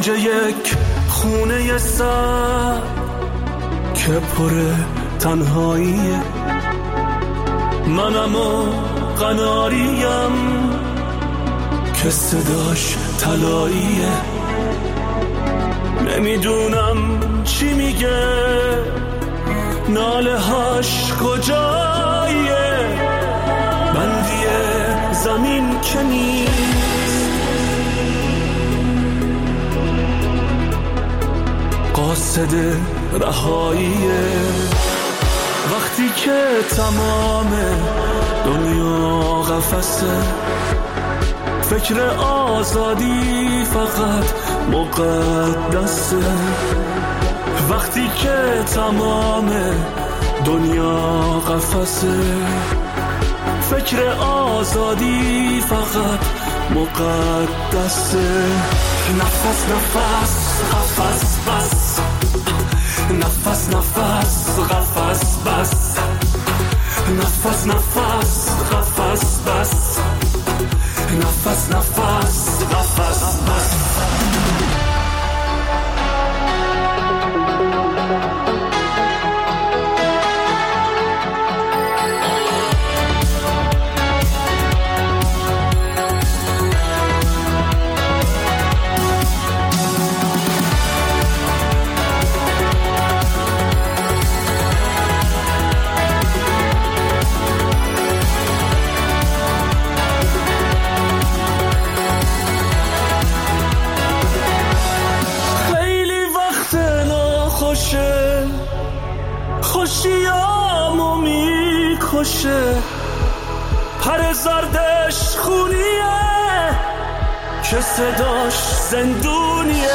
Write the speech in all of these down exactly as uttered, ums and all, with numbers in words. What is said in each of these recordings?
کنج یک خونه سر که پر تنهاییه، منم و قناریم که صداش طلاییه. نمیدونم چی میگه، ناله هاش کجاییه، بندی زمین که نیست، قاصد رهاییه. وقتی که تمام دنیا قفسه، فکر آزادی فقط مقدسه. وقتی که تمام دنیا قفسه، فکر آزادی فقط مقدسه. نفس نفس قفس بس، نفس نفس قفس بس، نفس نفس قفس بس، نفس نفس قفس بس. خوشیامو میکشه، پر زردش خونیه که صداش زندونیه.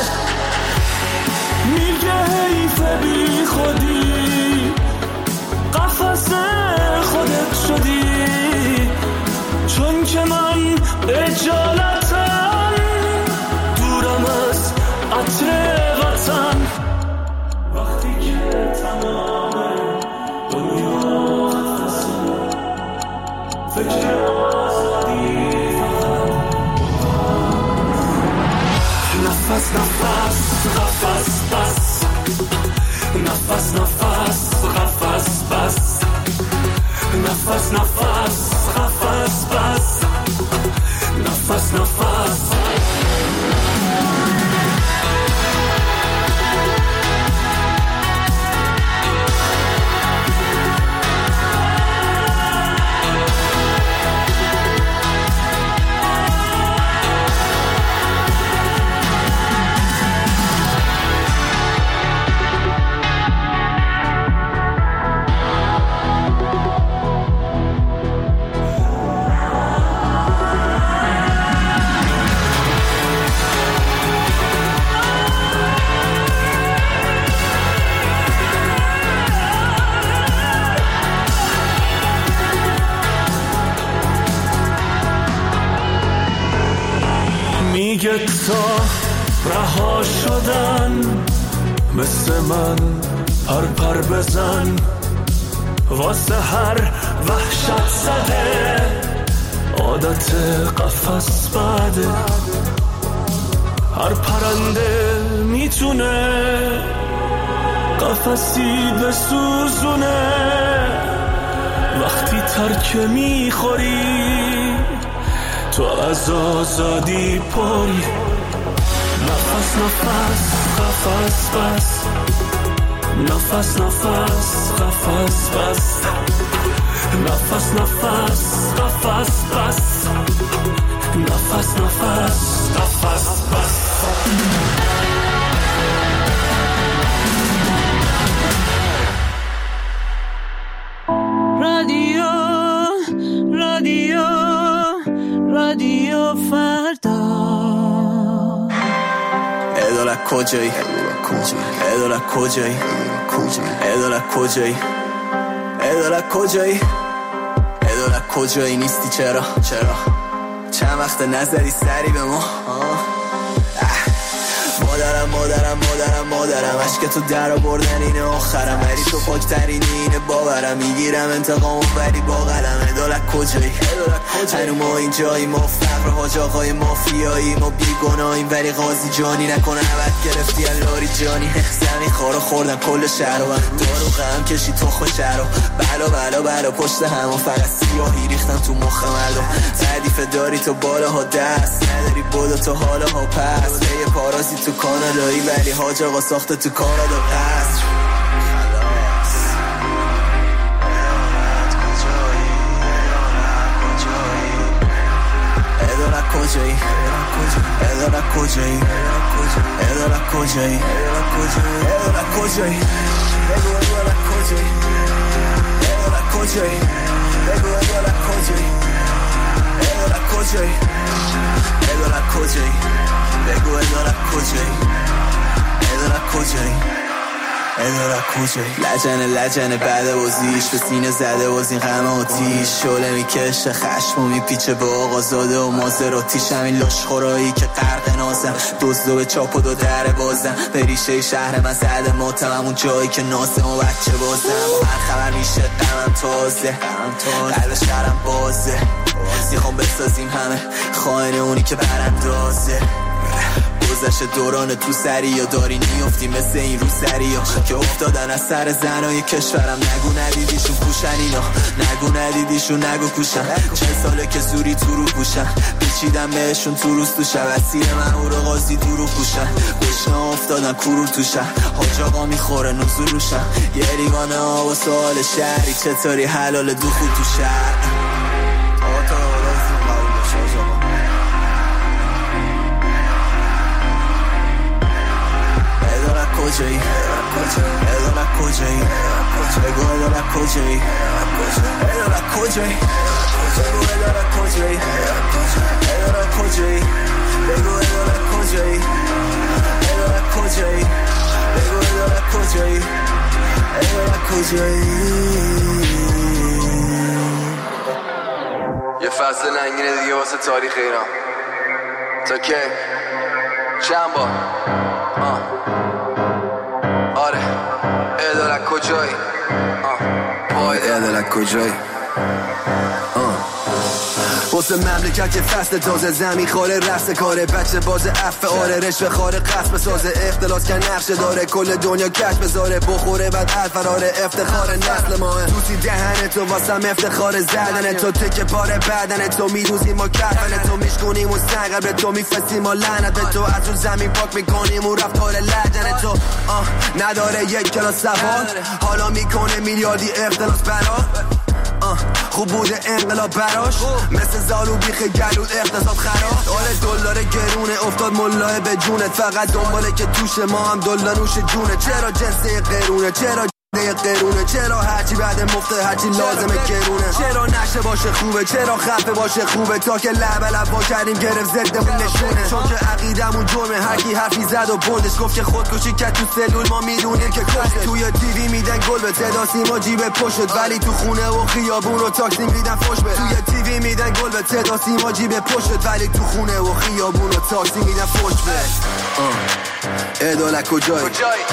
میگه حیف بی خودی، قفس خودت شدی، چون که من اجالتم دورم از عطر وطن. وقتی که تمام دنیا قفسه، فکر آزادی نفس نفس قفس بس، نفس نفس قفس بس، نفس نفس قفس بس، نفس نفس. میگه تا رها شدن مثل من پر پر بزن، واسه هر وحشت زده عادت قفس بده. هر پرنده میتونه قفسی بسوزونه، وقتی ترکه میخوری تو از آزادی پری. نفس نفس قفس بس، نفس نفس قفس بس، نفس نفس قفس بس، نفس نفس قفس بس. رادیو رادیو رادیو فردا. ادالت کجایی؟ ادالت کجایی؟ ادالت کجایی؟ ادالت کجایی؟ ادالت کجایی نیستی؟ چرا؟ چرا؟ چند وقت نظری سری به ما؟ مادرم مادرم مادرم مادرم، عشق تو در آوردن اینه آخرم، ولی تو پاکترینی اینه باورم، میگیرم انتقامو ولی با قلم. ادالت ادارت کجایی هنو ما اینجایی ما فقر حاج آقای مافیایی ما بیگناهیم ولی قاضی جانی نکنه عبد گرفتی الاری جانی زمین خارا خوردن کل شهر و دارو غم کشی تخم شهر و بلا بلا بلا پشت هم و فقط سیاهی ریختن تو مخ مردم تعریف داری تو بالاها دست نداری بودا تو حالاها پس یه پارازی تو کانادایی ولی حاج آقا ساخته تو کانادا قصر ادارت کجایی ادارت کجایی ادارت کجایی ادارت کجایی بگو ادارت کجایی ادارت کجایی بگو ادارت کجایی ادارت کجایی ادارت کجایی بگو ادارت کجایی ادارت کجایی ادارت کجایی لجنه لجنه بعد بازیش به سینه زده باز این غم آتیش شعله میکشه خشم و میپیچه به آقا زاده و مازراتیش همین لاشخورایی که غرق نازم دزدو به چاپ و دو در بازم به ریشه شهر من زده ماتم همون جایی که نازم و بچه بازم هر خبر میشه غمم تازه قلب شهرم بازه میخوام بسازیم همه خائن اونی که براندازه گذشت دوران تو سری یا داری نیفتی مثل این رو سری ها که افتادن از سر زنای کشورم نگو ندیدیشون کوشن اینا نگو ندیدیشون نگو کوشن چه ساله که زوری تو رو پوشن بچیدم بهشون تو روز تو شب اسیر من او رو قاضی دورو پوشن گشنه افتادن کرور تو شهر حاج آقا میخوره نزول روشن یه ریوانه ها و سوال شهری چطوری حلال دخول تو شهر کجایی ادارت کجایی بگو ادارت کجایی ادارت کجایی بگو ادارت کجایی ادارت کجایی بگو ادارت کجایی ادارت کجایی بگو ادارت کجایی ادارت کجایی یه فصل ننگینه دیگه واسه تاریخ ایران تا که چند بار آه آره ادارت کجایی پای ادارت کجایی واسه مملکت که فصل تازه زمین خاره رفت کاره بچه باز عفه آره رشوه خاره قصب سازه اختلاس که نقشه داره کل دنیا کش بذاره بخوره بعد الفراره افتخار نسل ماه توسی دهنه تو واسم افتخار زدنه تو تکه پاره بدنه تو میروزی ما کفنه تو میشکنیم و سن قبل تو میفستیم و لعنت به تو از اون زمین پاک میکنیم و رفتار لجنه تو آه نداره یک کلاس سوال حالا میکنه میلیاردی اختلاس برا خوب بوده انقلاب براش مثل زالو بیخ گلود اقتصاد خراب آره دلار گرونه افتاد ملاه به جونت فقط دنباله که توش ما هم دلار نوش جونه چرا جنسه قرونه چرا یه قرونه چرا هرچی بعد مفته هرچی لازمه گرونه چرا نشه باشه خوبه چرا خفه باشه خوبه تا که لب لب با کردیم گرفت زدمون نشونه چون که عقیدمون جرمه هرکی حرفی زد و بردش گفت که خودکشی کرد تو سلول ما میدونیم که کشته توی تیوی میدن گل به صدا سیما جیب پشت ولی تو خونه و خیابون و تاکسی میدن فوش به توی تیوی میدن گل به صدا سیما جیب پشت ولی تو خونه و خیابون و تاکسی میدن فوش به ادالت کجایی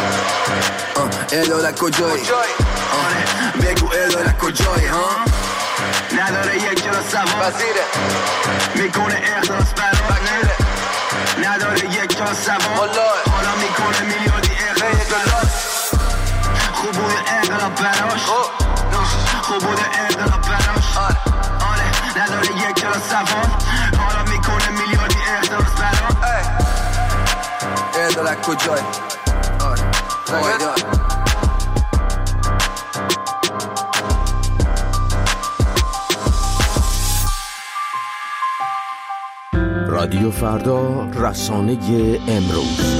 ادالت کجایی بگو ادالت کجایی ها نداره یک کلاس سوار وزیره میکنه اخلاص برای نداره یک کلاس سوار حالا میکنه میلیاردی اخلاص خوب بوده انقلاب براش خوب بوده انقلاب براش آره نداره یک کلاس سوار حالا میکنه میلیاردی اخلاص براش ادالت کجایی آره رادیو فردا، رسانه امروز.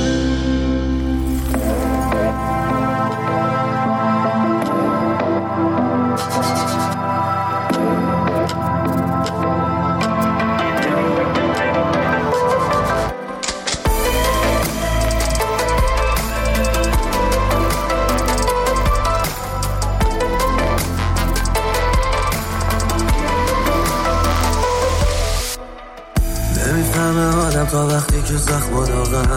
تا وقتی که زخم داغم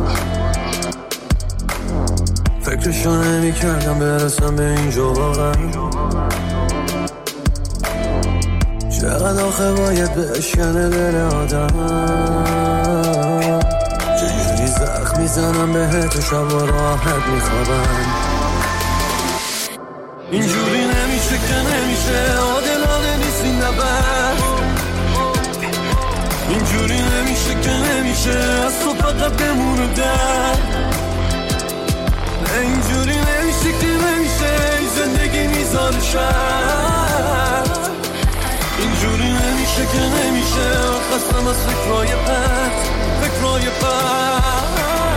فکرشو نمی کردم برسم به اینجا واقعا چقدر آخه باید بشکنه دل آدم، چجوری زخم میزنم بهت و شب و راحت میخوابم. اینجوری نمیشه که نمیشه، عادلانه نیست این نبرد. اینجوری نمیشه که نمیشه، از تو فقط بمونه در. اینجوری نمیشه که نمیشه، زندگی میذاره شرط. اینجوری نمیشه که نمیشه، خستم از فکرهای پرت، فکرهای پرت.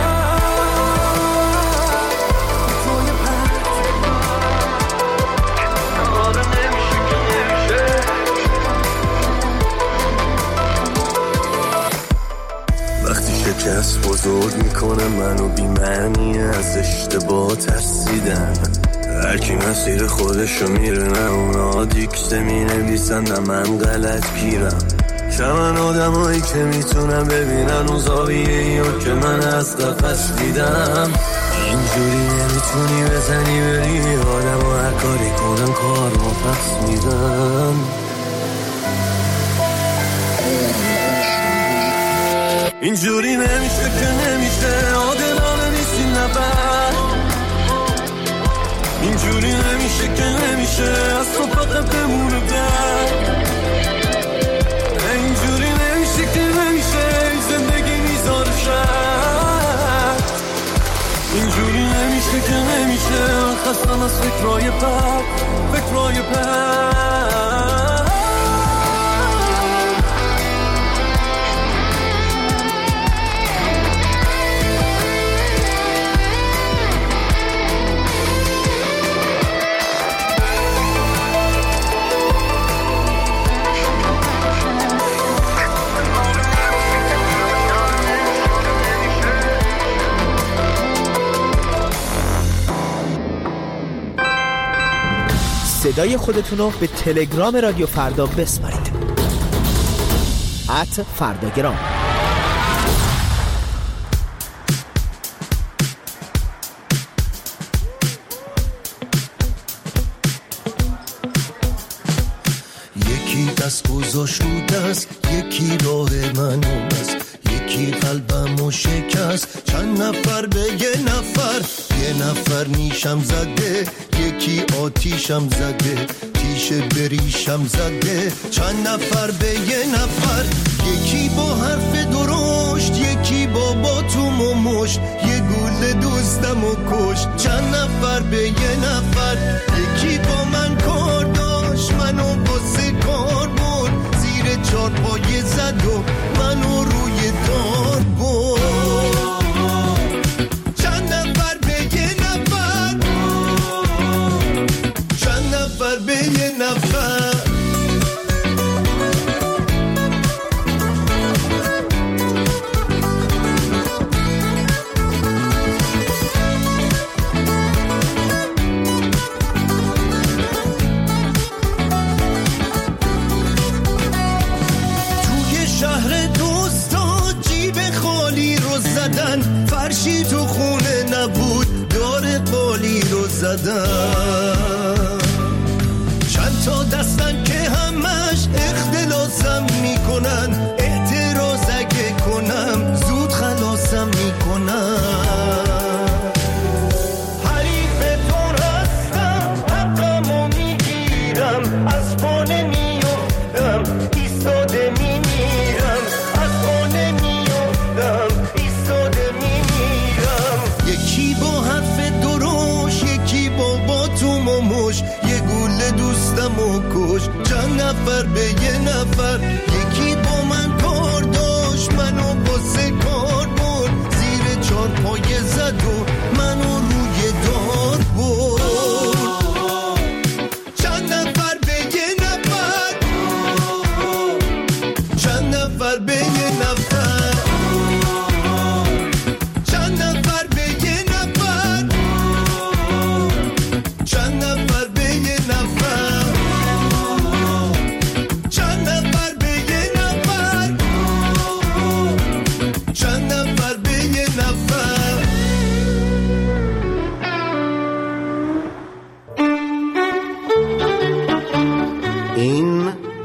شکست بزرگ میکنه منو بی معنی، از اشتباه ترسیدن. هرکی مسیر خودشو میره، نه اونا دیکسه می نویسن نه من غلط گیرم. شمن آدم هایی که میتونم ببینن اون زاویه ایو که من از قفص دیدم. اینجوری نمیتونی بزنی بری آدم و هر کاری کنم کار رو پس میدم. اینجوری نمیشه که نمیشه، عادلانه نیست این نبرد. اینجوری نمیشه که نمیشه، از تو فقط بمونه در. اینجوری نمیشه که نمیشه، زندگی میذاره شرط. اینجوری نمیشه که نمیشه، خستم از فکرهای بد، فکرهای بد. صدای خودتونو به تلگرام رادیو فردا بسپارید. ات فرداگرام. یکی دست گذاشت رو دست، یکی راه من است، یکی قلبمو شکست. چند نفر به یه نفر، یه نفر نیشم زده، یکی آتیشم زده، تیشه بریشم زده. چند نفر به یه نفر، یکی با حرف درشت، یکی با باتوم و مشت، یه گل دوستم و کشت. چند نفر به یه نفر، یکی با من کار داشت، منو واسه کار برد، زیر چار پایه زد و منو روی دار برد. چند نفر به یه نفر، چند نفر به یه نفر. فرشی تو خونه نبود، دار قالی رو زدن. چند تا دستن که همش اختلاسم میکنن، اعتراض اگه کنم زود خلاصم میکنن. حریفتون هستم، حقمو میگیرم، از پانه میفتم، ایستاده میمیرم، از پانه میفتم، یکی با حرف دروش، یکی با باتوم و مش، یه گل دوستم و کش. چند نفر به یه نفر، یکی با من کار داشت، منو باسه کار برد، زیر چار پایه زد و منو روی دار برد. چند نفر به یه نفر، چند نفر به یه نفر.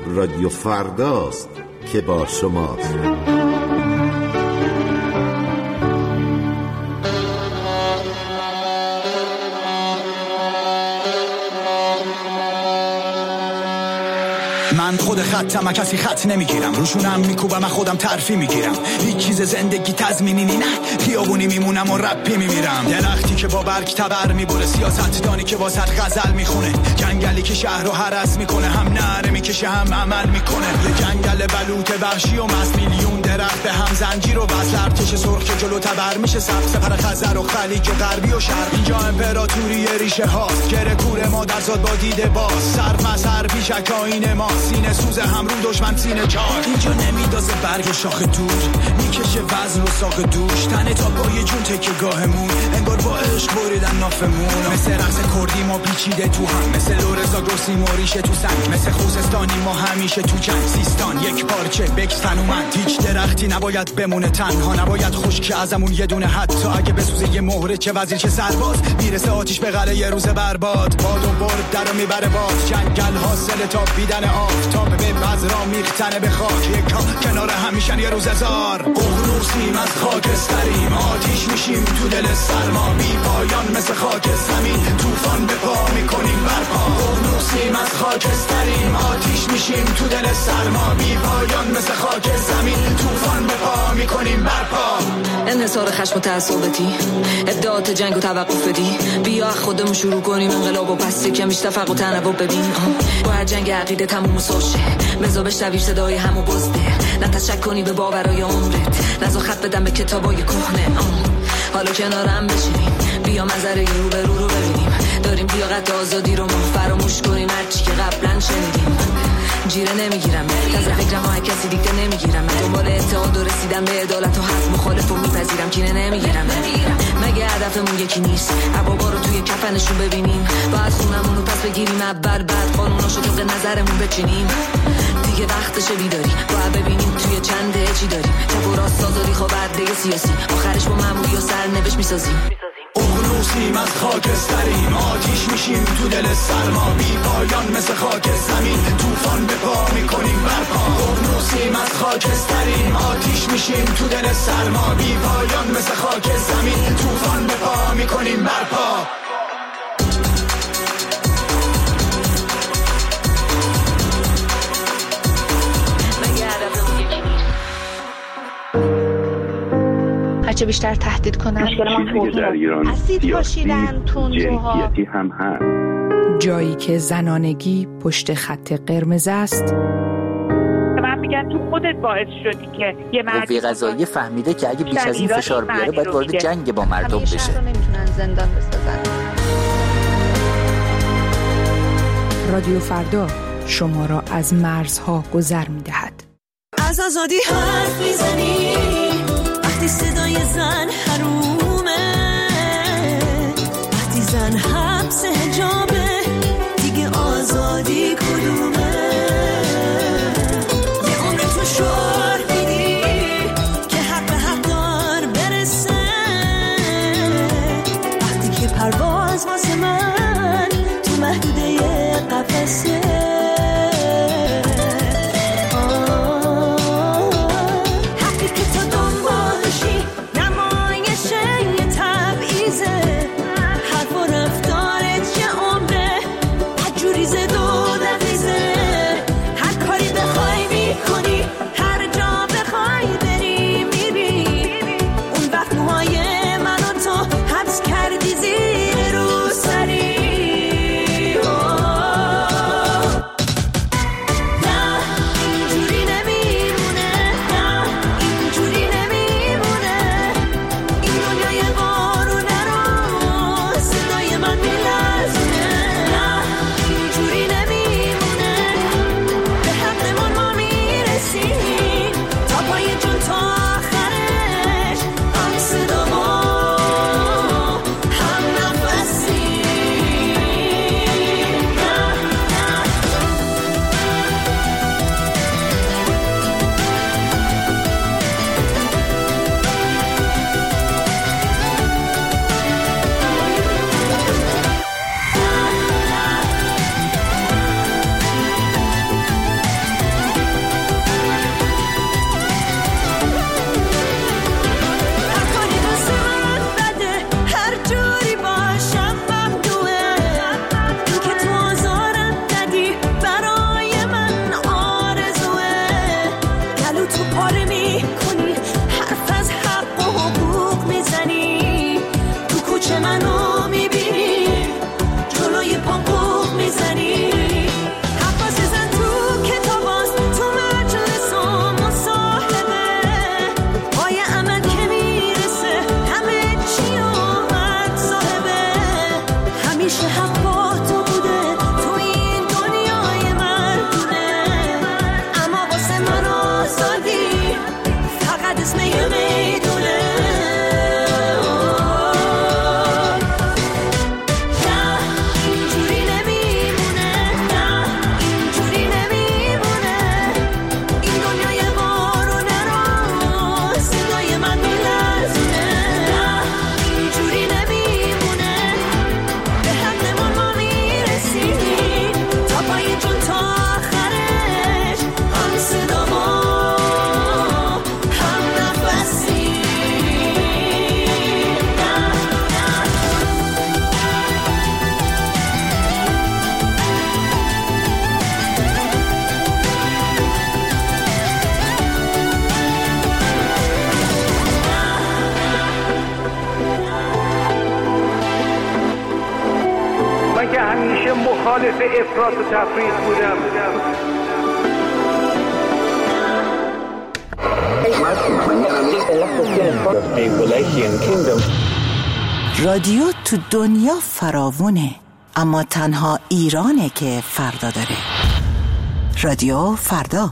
رادیو فرداست که با شماست. من خود خطم، کسی خط نمیگیرم، روشونم میکوبم، من خودم ترفی میگیرم. هیچ چیز زندگی تضمینی نه، خیابونی میمونم و رپی میمیرم. درختی که با برگ تبر میبره، سیاست دانی که واسط غزل میخونه، جنگلی که شهر رو هرس میکنه، هم نره میکشه هم عمل میکنه. یه جنگل بلوط وحشی و مست، میلیون درخت به هم زنجیر و بس، ارتش سرخ که جلو تبر میشه، سبز سپر خزر و خلیج و غربی و شرق. اینجا امپراتوری ریشه هاست، گره کور ما در زاد با دیده باز، سر مسر پیشک آینه ما، سینه سوز هم رو دشمن سینه چار. اینجا نمیدازه برگ شاخ دور، میکشه وزن و ساق دوش، تنه تا پای جون تکه گاهمون، انگار با عشق بریدن نافمون. مثل رقص کردی ما پیچیده تو هم، مثل لورزا گرسیم و ریشه تو سنگ، مثل خوزستانی ما همیشه تو جنگ. سیستان یک پارچه بکس تنومند، هیچ درختی نباید بمونه تنها، نباید خشک ازمون یه دونه حتی اگه بسوزه یه مهره، چه وزیر چه سرباز، میرسه آتیش به قلعه یه روز برباد. باد و برد درو میبره باد، جنگل حاصل تا بیدن آفتاب به بذرا میختنه به خاک، یکا کنار همیشن یه روز هزار. ققنوسیم از خاکستریم، آتیش میشیم تو دل سرما، بی پایان مثل خاک زمین، طوفان به پا میکنیم برپا. ققنوسیم از خاکستریم، آتیش میشیم تو دل سرما، بی پایان مثل خاک زمین، طوفان به پا میکنیم برپا. انحصار خشم و تعصباتی، ادعات جنگ و توقف بدی، بیا خودمون شروع کنیم انقلاب و پس کمیش تفرق و تنوع ببین. با هر جنگ عقیده تموم سوشه، مزا بشنوی صدای همو بزده، نه تشک کنی به باورای عمرت، نزا خط بدم به کتابای کهنه. حالا کنارم بشینیم، بیا منظره رو به رو رو ببینیم، داریم لیاقت آزادی رو ما فراموش کنیم، هرچی که قبلا شنیدیم. جیره نمیگیرم، تازه فکرم ها کسی دیگه نمیگیرم، من دنبال اتحاد و رسیدم به عدالت و حق، مخالف و میپذیرم، کینه نمیگیرم. مگه هدفمون یکی نیست عبابا رو توی کفنشون ببینیم، بعد خونمون رو پس بگیریم اول، بعد قانوناشو طبق نظرمون بچینیم. دیگه وقتشه بیداری، باید ببینیم توی چنده چی داریم، چپ و راست آزادی خواه برده سیاسی، آخرش با مموری و سرنوشت میسازیم. ققنوسیم از خاکستریم، آتیش میشیم تو دل سرما، بی پایان مثل خاک زمین، طوفان به پا میکنیم برپا. ققنوسیم از خاکستریم، آتیش میشیم تو دل سرما، بی پایان مثل خاک زمین، طوفان به پا میکنیم برپا. هرچه بیشتر تهدید کنن، در ایران اسید پاشیدن تندروها هم هست. جایی که زنانگی پشت خط قرمز است. من میگم تو خودت باعث شدی که یه قوه قضاییه فهمیده که اگه بیش از این فشار بیاره باید وارد جنگ با مردم بشه. همیشه رو نمیتونن زندان بسازن. رادیو فردا شما را از مرزها گذر میدهد. از آزادی حرف میزنی وقتی صدای زن حرومه، وقتی زن حبس حجابه دیگه آزادی کدومه؟ یه عمر تو شعار میدی که حق به حق دار برسه، وقتی که پرواز واسه من تو محدوده قفسه. مخالف افراط و تفریط بودم. رادیو تو دنیا فراوونه، اما تنها ایرانه که فردا داره. رادیو فردا.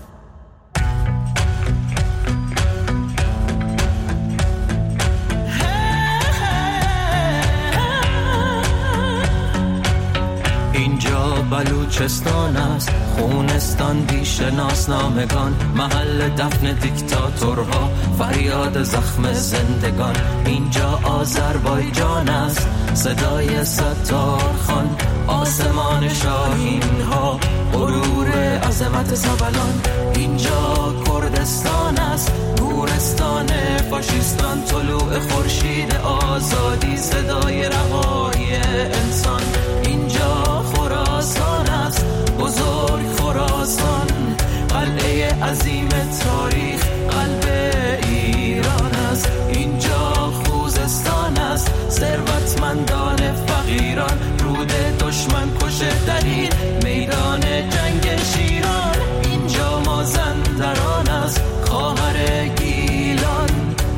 اینجا بلوچستان است، خونستان بی شناسنامگان، محل دفن دیکتاتورها، فریاد زخم زندگان. اینجا آذربایجان است، صدای ستارخان، آسمان شاهین ها، غرور عظمت سبلان. اینجا کردستان است، گورستان فاشیستان، طلوع خورشید آزادی، صدای رهایی انسان. اینجا خراسان است، بزرگ خراسان، قلعه عظیم تاریخ، قلب ایران است. اینجا خوزستان است، ثروتمندان فقیران، رود دشمن کشه در این میدان جنگ شیران. اینجا مازندران است، خواهر گیلان،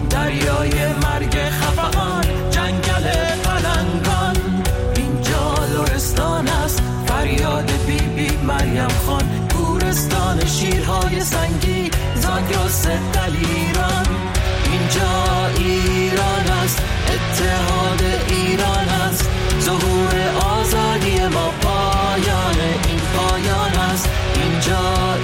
دریای مرگ خفقان، جنگل پلنگان. اینجا لرستان است، فریاد بی بی مریم خان، گورستان شیرهای سنگی، زاگرس دلیران. اینجا ایران است، اتحاد ایران است، ظهور آزادی ما، پایان این پایان است. اینجا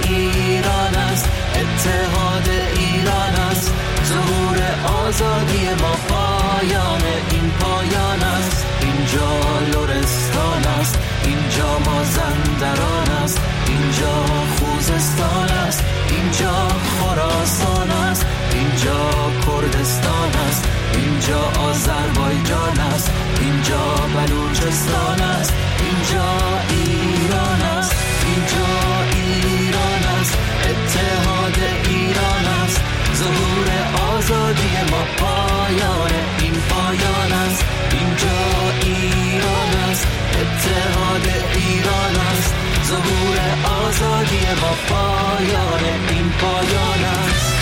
ایران است، اتحاد ایران است، ظهور آزادی ما، پایان این پایان است. اینجا لرستان است، اینجا مازندران است، اینجا خوزستان است، اینجا خراسان است، اینجا کردستان است، اینجا آذربایجان است، اینجا بلوچستان است، اینجا ایران است، اینجا ایران است، اتحاد ایران است، ظهور آزادی ما، پایان این پایان است. اینجا ایران است، اتحاد ایران است، ظهور آزادی ما، پایان این پایان است.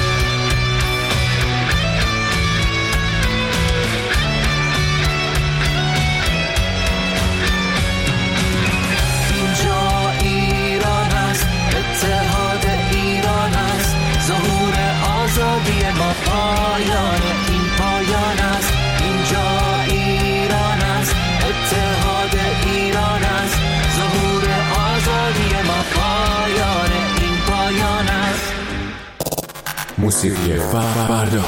اینجا ایران است، اتحاد ایران است، ظهور آزادی ما، پایان این پایان است. اینجا ایران است، اتحاد ایران است، ظهور آزادی ما، پایان این پایان است. موسیقی فردا.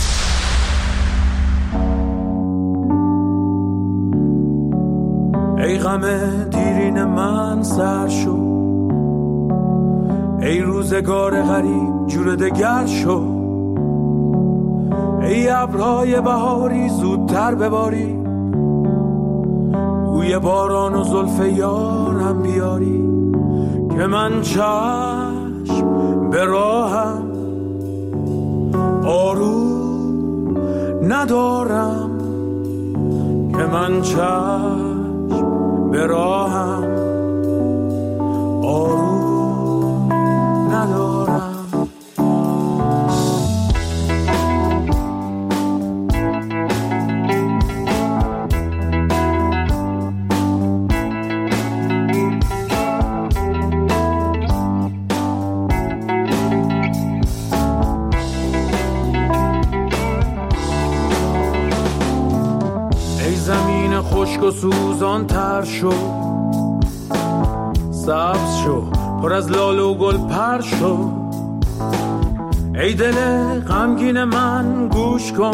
ای غم دیرین من سر شو، ای روزگار غریب جور دگر شو، ای ابرهای بهاری زودتر بباری، بوی باران و زلف یارم بیاری، که من چشم به راهم آروم ندارم، که من چشم به راهم آروم ندارم. خشک و سوزان تر شو، سبز شو، پر از لاله و گل پر شو، ای دل غمگین من گوش کن،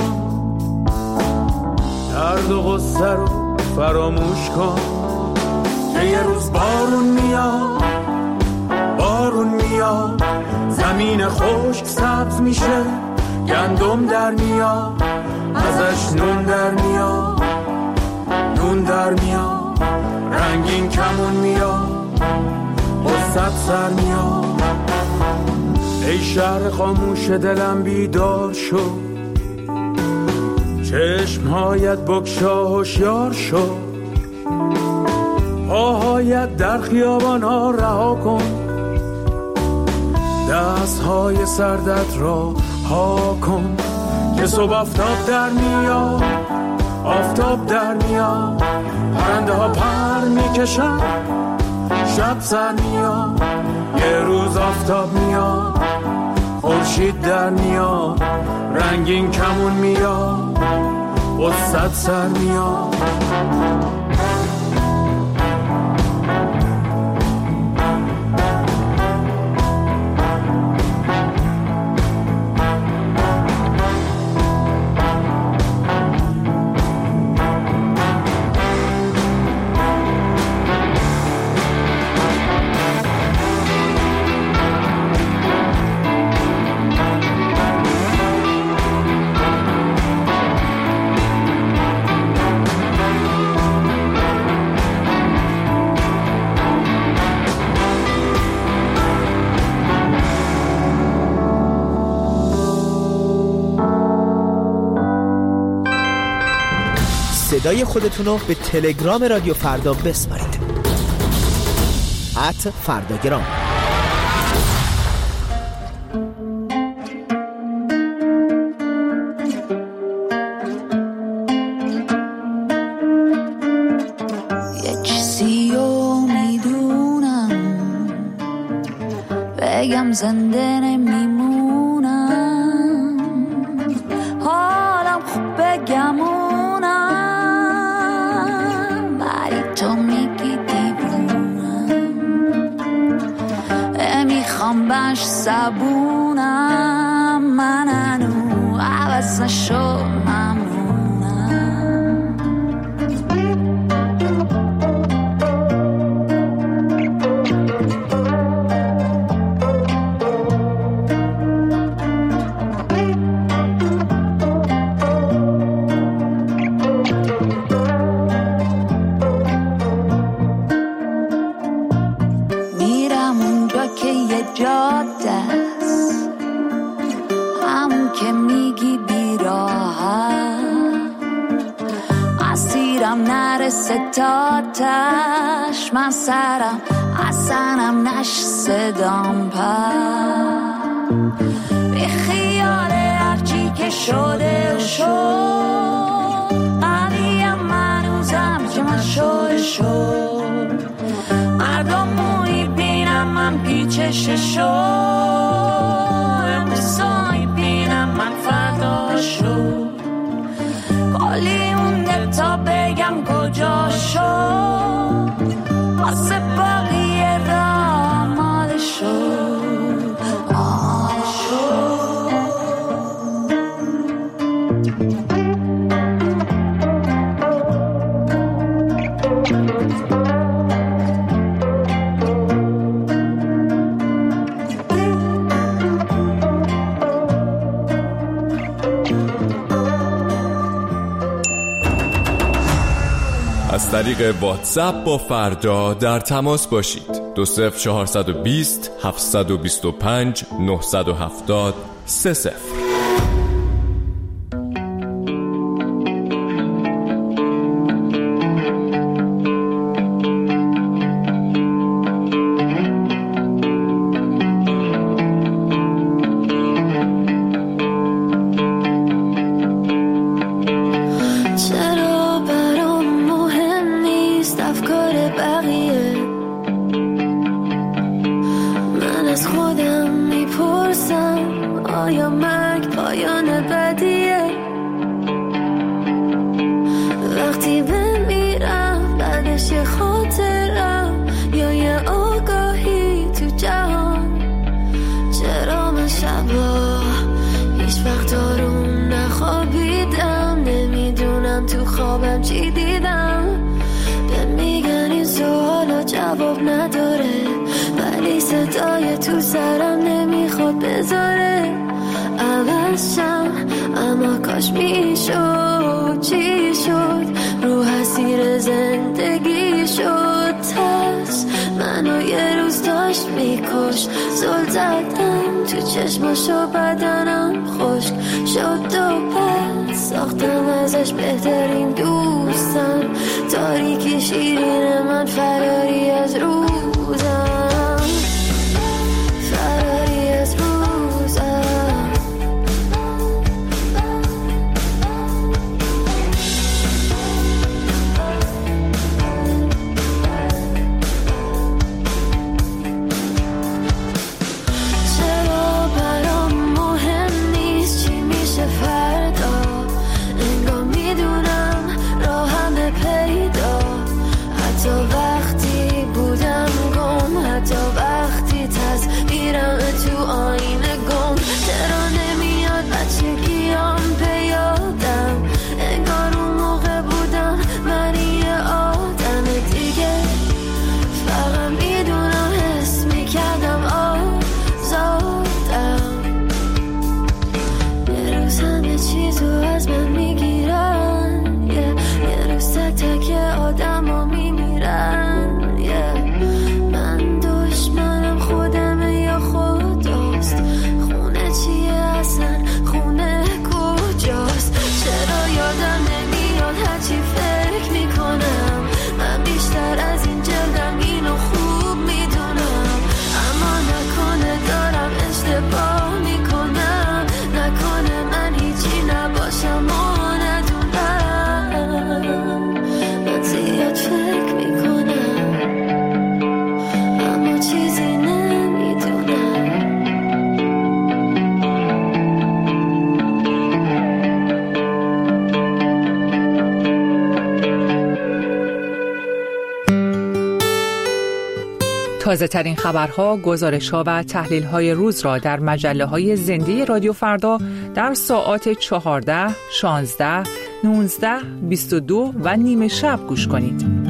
درد و غصه رو فراموش کن، که یه روز بارون میاد، بارون میاد، زمین خشک سبز میشه، گندم در میاد، ازش نون در میاد، نون در میاد، رنگین کمون میاد، غصت سر میاد. ای شهر خاموش دلم بیدار شو، چشمهایت بگشا هوشیار شو، پاهایت در خیابان ها رها کن، دست های سردت را ها کن که صبح آفتاب در میاد، آفتاب در میاد، پرنده ها پر میکشن، شب سر میاد، یه روز آفتاب میاد، خورشید در میاد، رنگین کمون میاد، قصت سر میاد. صدای خودتون رو به تلگرام رادیو فردا بسپارید. ات فرداگرام. یه چیزی رو میدونم، بگم زنده نمیمونم، حالم خوب بگمونم، تو میگی دیوونم، میخوام باش زبونم، من هنو عوض نشو ستاتش، من سرم اصنم نش صدام پر، بی خیال هرچی که شده و شد، قویم منوزم که من شده شد، مردم موی بینم من پیچش شد، امروزایی بینم من فردا شد، کلی مونده تا بگم کجا شد، واسه باقیه را آماده شد، آماده شد. از طریق واتساپ با فردا در تماس باشید. دو صفر چهارصد و بیست هفتصد و بیست و پنج نهصد و هفتاد سه صفر. چشماشو بدنم خشک شد و پس ساختم ازش بهترین دوستم، تاریکی شیرین من فراری از روزم، فراری از روزم. تازه ترین خبرها، گزارش‌ها و تحلیل‌های روز را در مجله‌های زنده رادیو فردا در ساعات چهارده، شانزده، نوزده، بیست و دو و نیمه شب گوش کنید.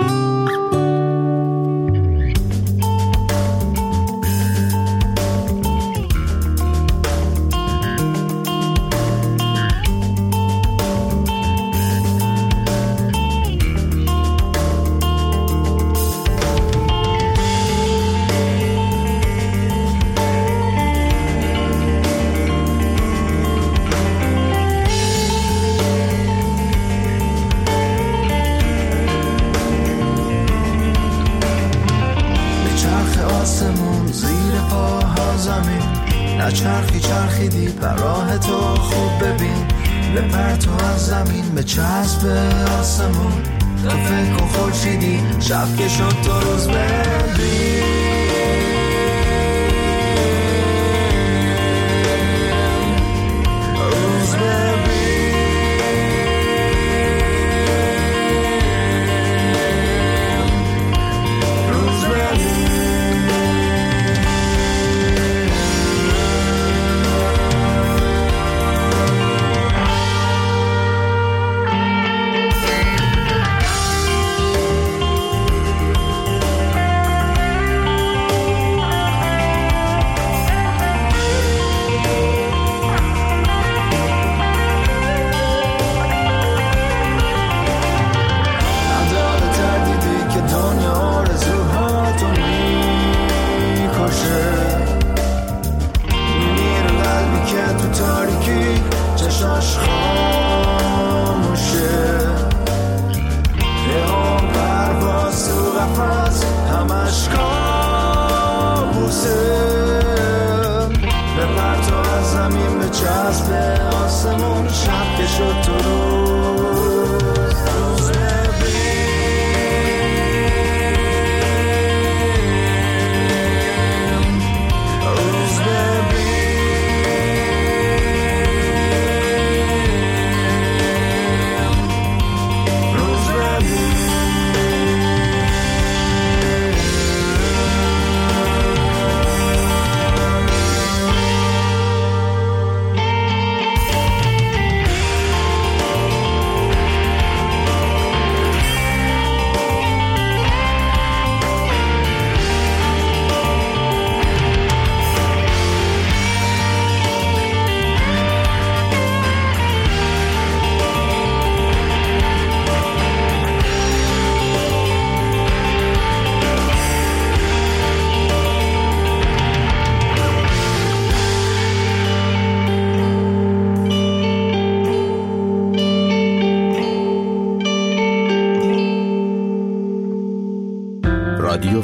چرخی چرخیدی بر راه تو خوب ببین، به پرتو از زمین به چسب آسمون، تو فکر کن خورشیدی شب که شد تو روز ببین. روز ببین روز ببین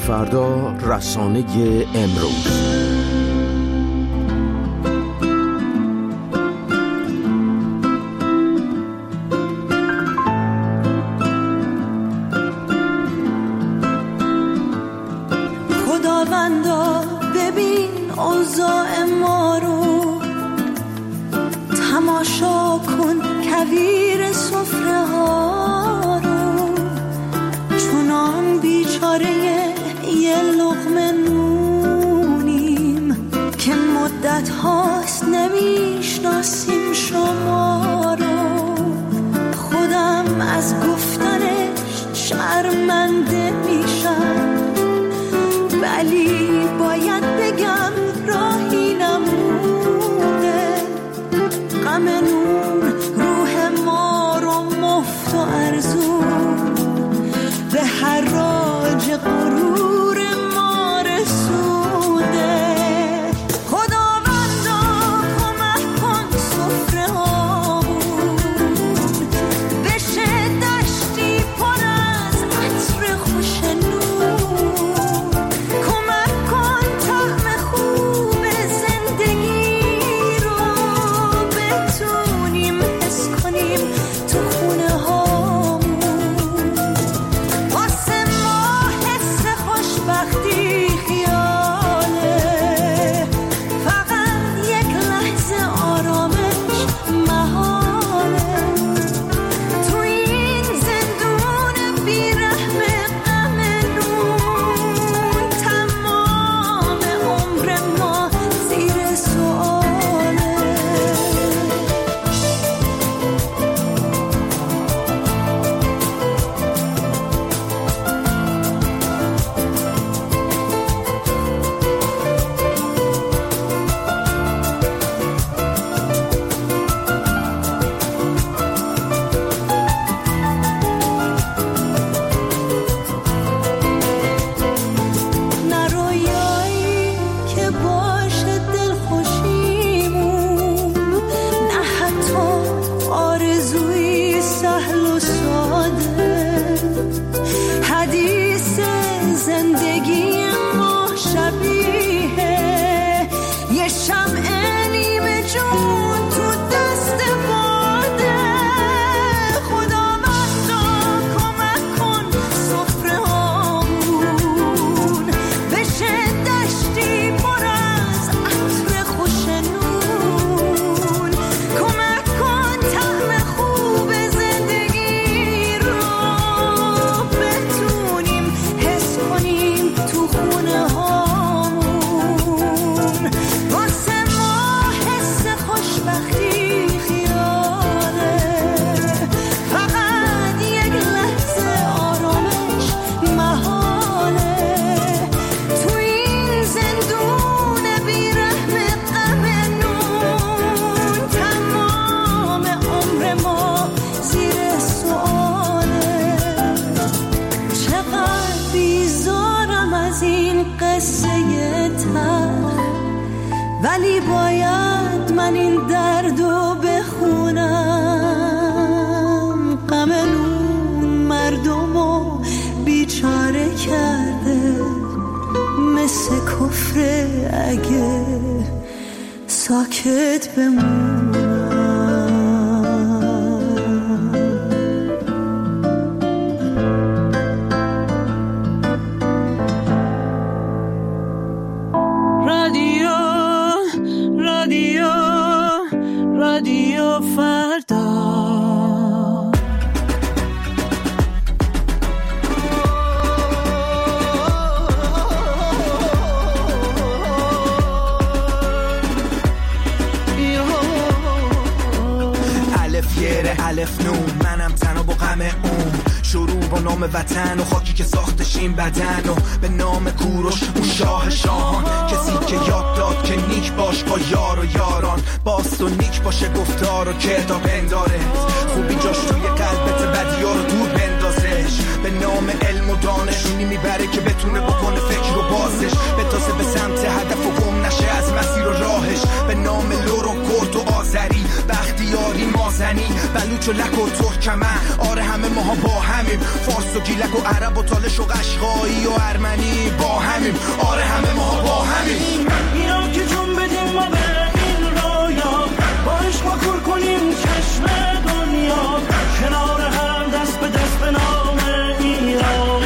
فردا، رسانه امروز. خداوندا ببین اوضاع ما رو، تماشا کن کویر سفره ها رو، چونان بیچاره یه لقمه نونیم که مدت هاست نمیشناسیم شما رو. خودم از گفتنش شرمنده میشم، ولی باید بگم راهی نمونه. غم نون روح ما رو مفت و ارزون به حراج غرور ما رسونده. خداوندا کمک کن سفره هامون بشه دشتی پر از عطر خوش نون. کمک کن طعم خوب زندگی رو بتونیم حس کنیم تو خونه هامون. واسه ما حس خوشبختی خیاله، فقط یک لحظه آرامش محاله. تو این زندون بیرحم غم نون، تمام عمر ما زیر سؤاله. نه رویایی که باشه دلخوشیمون، نه حتی آرزوی سهل و ساده. حدیث زندگی ما شبیه یه شمع نیمه جون تو دست باده. خداوندا کمک کن سفره هامون بشه دشتی پر از عطر خوش نون. کمک کن طعم خوب زندگی رو بتونیم حس کنیم تو خونه هامون. واسه ما حس خوشبختی خیاله، فقط یک لحظه آرامش محاله. تو این زندون بیرحم غم نون، تمام عمر ما زیر سؤاله. چقدر بیزارم از این قصه تلخ، ولی باید من این دردو بخونم. غم نون مردمو بیچاره کرده، مثل کفر اگه ساکت بمونم. رادیو رادیو رادیو فردا. الف یره الف نون، منم تنها با غم اون. شروع با نام وطن و خاکی که ساختش این بدن، و به نام کوروش اون شاه شاهان. کسی که یاد داد که نیک باش با یار و یاران، باست و نیک باشه گفتار و کردار پنداره. خوبی جاش توی قلبت، بدیار رو دور بندازش. به نام علم و دانشونی میبره که بتونه بکنه فکر و بازش، بتازه به سمت هدف و گم نشه از مسیر و راهش. به نام لور و کرد و آذری، بختیاری مازنی، بلوچ و لک و ترکمن. آره همه ماها با همیم، فارس و گیلک و عرب و تالش و قشقایی و ارمنی با همیم. آره همه ماها با همیم. اینا که جون بدیم ما به این رویا، با عشق ما کور کنیم چشم دنیا، کنار هم دست به دست به نام ایران.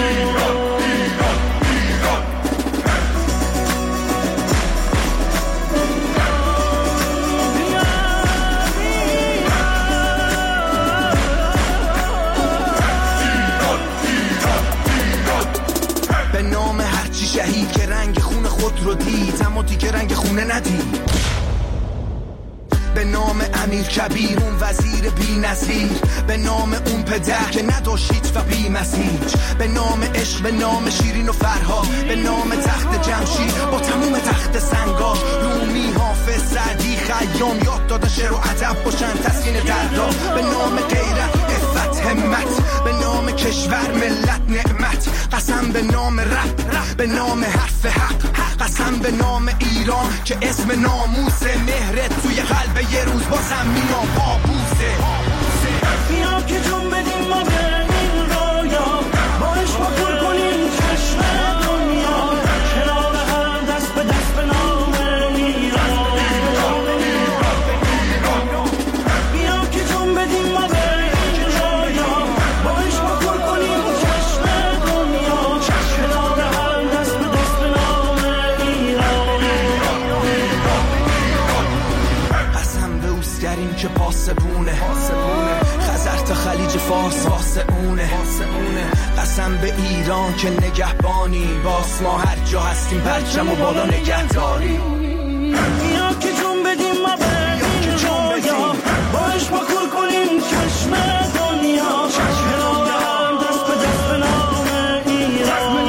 به نام هرچی شهید که رنگ خون خود رو دید اما دیگه رنگ خونه ندید. به نام امیر کبیر اون وزیر بی نظیر، به نام اون پدر که نداشت هیچ و بی مسیج، به نام عشق، به نام شیرین و فرهاد، به نام تخت جمشید با تموم تخت سنگاش. رومی، حافظ، سعدی، خیام یاد دادن شعر و ادب باشن تسکین دردا. به نام غیرت، عفت، همت، به نام کشور، ملت، نعمت. قسم به نام رب، به نام حرف حق، قسم به نام ایران که اسم ناموس مهرت توی قلب یه روز بازم مینا بابوسه. بیا که جون بدیم ما به این رویا، با عشق ما پر کنیم چشم دنیا، کنار هم دست به دست به نام ایران. بیا که جون بدیم ما به این رویا، با عشق ما پر کنیم چشم دنیا، کنار هم دست به دست به نام ایران. قسم به اوسگریم که پاسبونه، خزر تا خلیج فارس واسه اونه. قسم به ایران که نگهبانی، باس ما هر جا هستیم پرچم و بالا نگهداری. بیا که جون بدیم ما به این رویا، با عشق ما کور کنیم چشم دنیا، کنار هم دست به دست به نام ایران.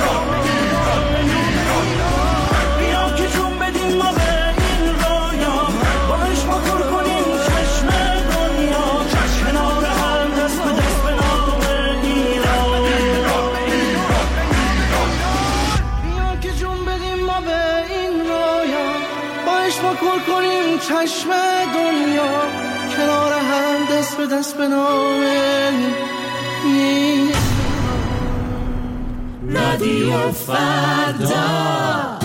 بیا که جون بدیم ما به این رویا، با عشق ما کور کنیم چشم دنیا، کنار هم دست به دست به نام ایران. بیا که جون بدیم ما به این رویا، با عشق ما کور کنیم چشم دنیا، کنار هم دست به دست به نام ایران. رادیو فردا.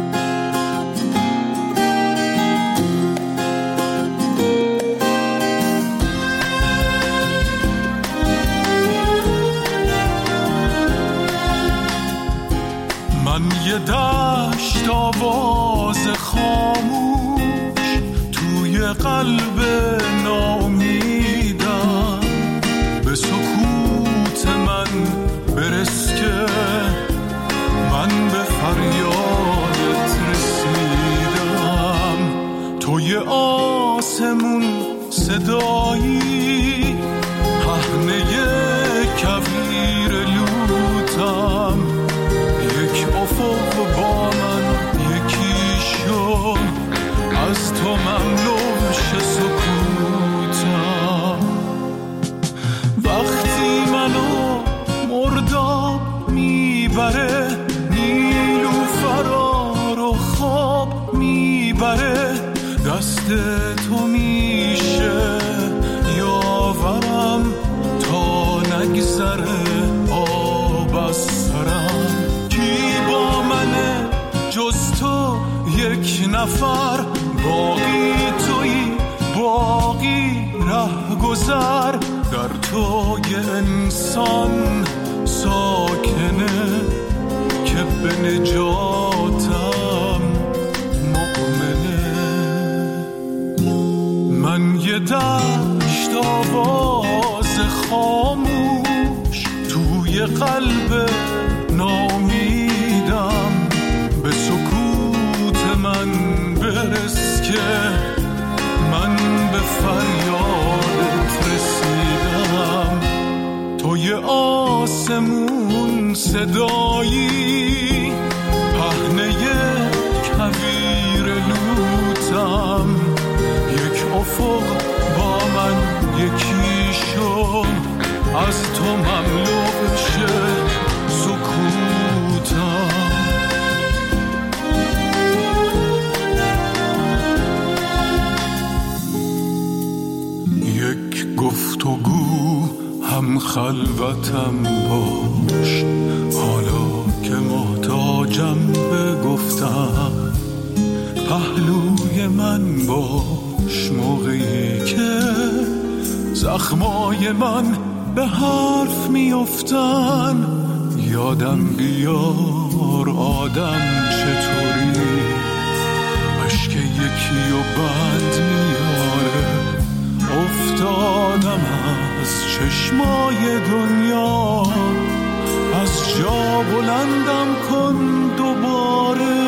من یه دشت آواز خاموش توی قلب ناامیدم، به سکوت من برس که من به فریادت رسیدم. توی آسمون صدایی، پهنه کویر لوتم، یک افق با من یکی شد، از تو مملو شه سکوتم. وقتی منو مرداب میبره، نیلوفرا رو خواب میبره، دست تو میشه یاورم تا نگذره آب از سرم. کی با منه جز تو یک نفر، باقی تویی باقی ره گذر، در تو یه انسان ساکنه که به نجاتم مؤمنه. من یه دشت آواز خاموش توی قلب ناامیدم، به سکوت من برس که من به فریادت رسیدم. توی آسمون صدایی، پهنه کویر لوتم، یک افق با من یکی شد، از تو مملو شه سکوتم. یک خلوتم باش، حالا که محتاجم به گفتم پهلوی من باش، موقعی که زخمای من به حرف میافتن. یادم بیار آدم چطوری عشق یکی و بند میاره. افتادم از چشمای دنیا، از جا بلندم کن دوباره.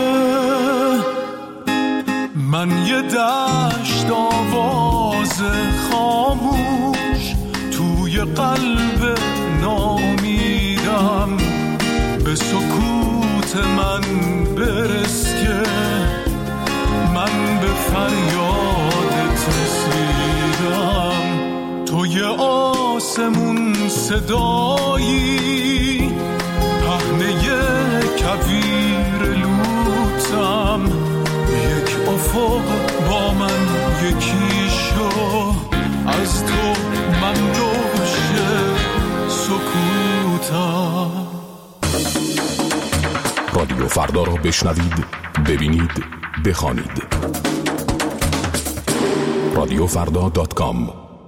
من یه دشت آواز خاموش توی قلب نامیدم، به سکوت من برس که من به فریادت رسیدم. توی آسمون صدایی، پهنه کویر لوتم، یک افق با من یکی شو، از تو من دوشه سکوتم. رادیو فردا را بشنوید، ببینید، بخوانید. رادیو فردا دات کام.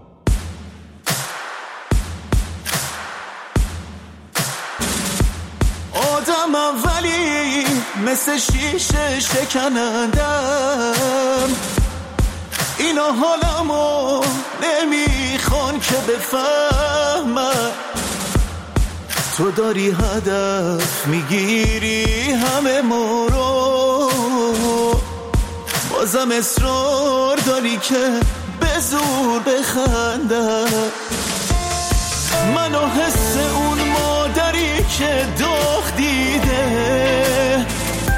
آدم اولی مثل شیشه شکنندم، اینا حالمو نمیخوان که بفهمم. تو داری هدف میگیری همه ما رو، بازم اصرار داری که به زور بخندم. منو حس اون مادری که داغ دیده،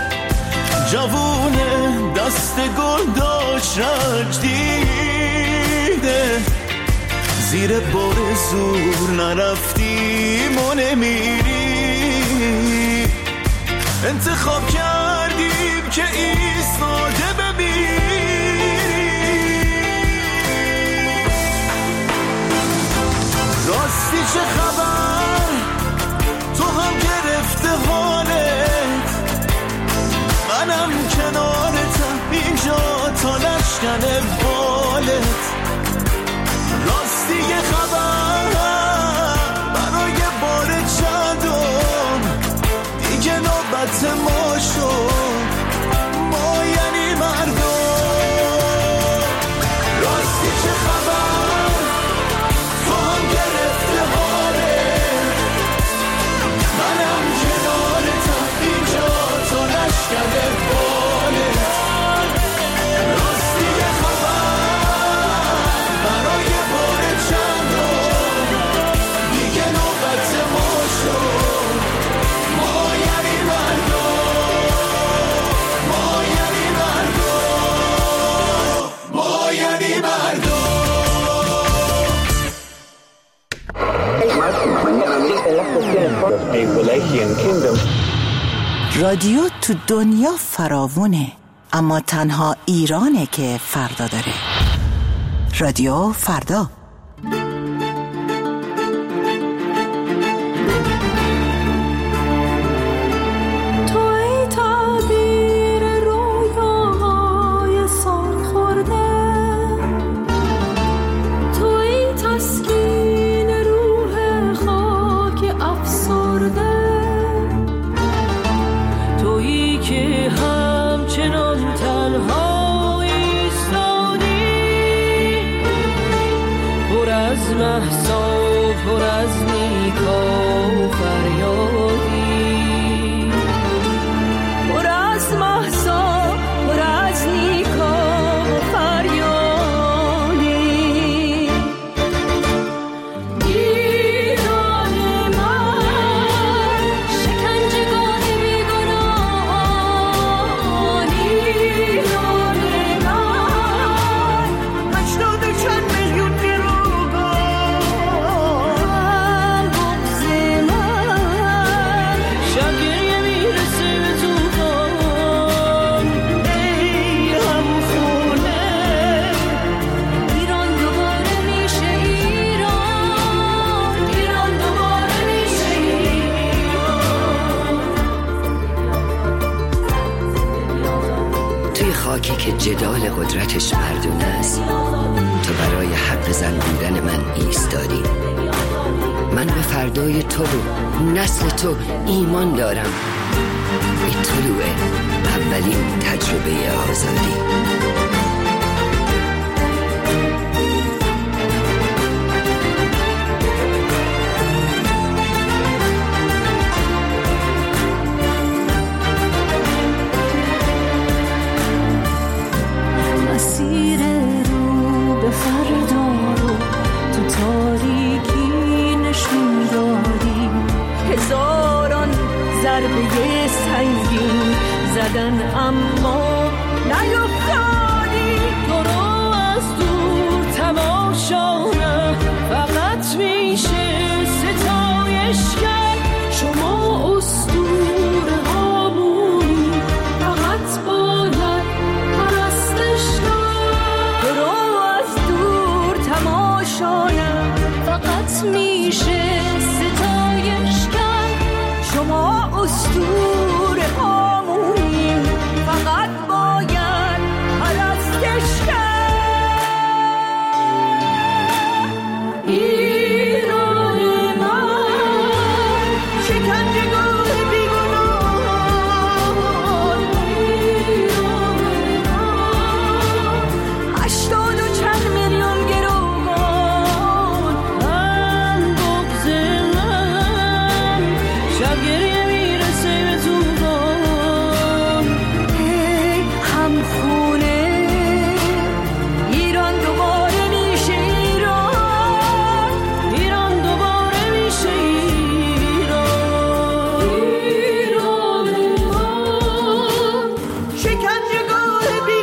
جوونه دست گل داشت رنج دیده، زیر بار زور نرفتیم و نمیری. انتخاب کردیم که ایستاده بمیری. راستی چه خبر؟ تو هم گرفته حالت، منم کنارتم اینجا تا نشکن بالت. راستی یه خبر برای بار چندم، دیگه نوبت ما شد، ما یعنی مردم. راستی چه خبر؟ تو هم گرفته حالت، منم کنارتم اینجا تا نشکن بالت. راستی یه خبر برای بار چندم، دیگه نوبت ما شد، ما یعنی مردم، ما یعنی مردم، ما یعنی مردم. رادیو تو دنیا فراوونه، اما تنها ایرانه که فردا داره. رادیو فردا. که جدال قدرتش مردونه است، تو برای حق زن بودن من ایستادی. من به فردای تو و نسل تو ایمان دارم. این طلوع اولین تجربه آزادی. مسیر رو به فردا رو تو تاریکی نشون دادی. هزاران ضربه سنگین زدن اما نیفتادی. تو رو از دور تماشا نه فقط میشه ستایش کرد. شما اسطوره هامونی فقط باید پرستش کرد. تو رو از دور تماشا نه فقط میشه ستایش کرد. شما اسطوره هامونی فقط باید پرستش کرد. ایران من شکنجهگاه بیگناهان. ایران من هشتاد و چند میلیون گروگان. من بغض من شب گریه میرسه به توفان. ای همخونه ایران دوباره میشه ایران. ایران دوباره میشه ایران. ایران من شکنجهگاه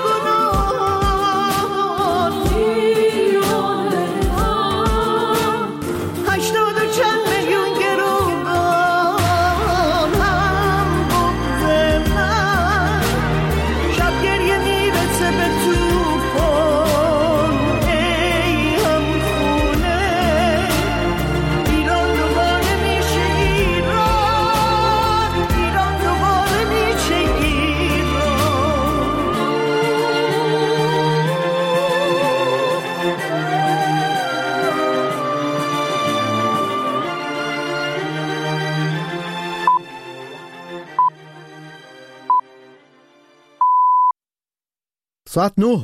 بیگناهان. ایران من هشتاد و چند میلیون گروگان. هم بغض من شب گریه میرسه به توفان. ای همخونه ایران دوباره میشه ایران. ایران دوباره میشه ساعت نه